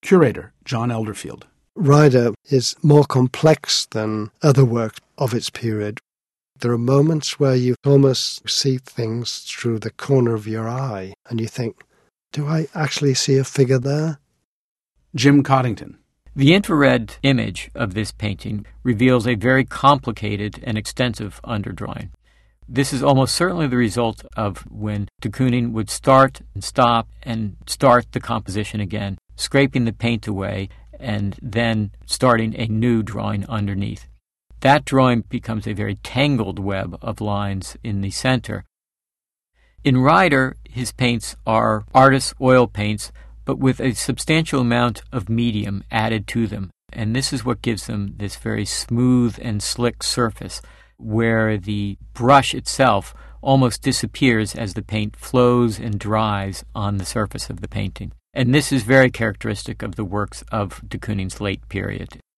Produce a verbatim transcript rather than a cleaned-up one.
Curator John Elderfield. Rider is more complex than other works of its period. There are moments where you almost see things through the corner of your eye, and you think, do I actually see a figure there? Jim Coddington. The infrared image of this painting reveals a very complicated and extensive underdrawing. This is almost certainly the result of when de Kooning would start and stop and start the composition again, scraping the paint away, and then starting a new drawing underneath. That drawing becomes a very tangled web of lines in the center. In Rider, his paints are artist's oil paints, but with a substantial amount of medium added to them. And this is what gives them this very smooth and slick surface, where the brush itself almost disappears as the paint flows and dries on the surface of the painting. And this is very characteristic of the works of de Kooning's late period.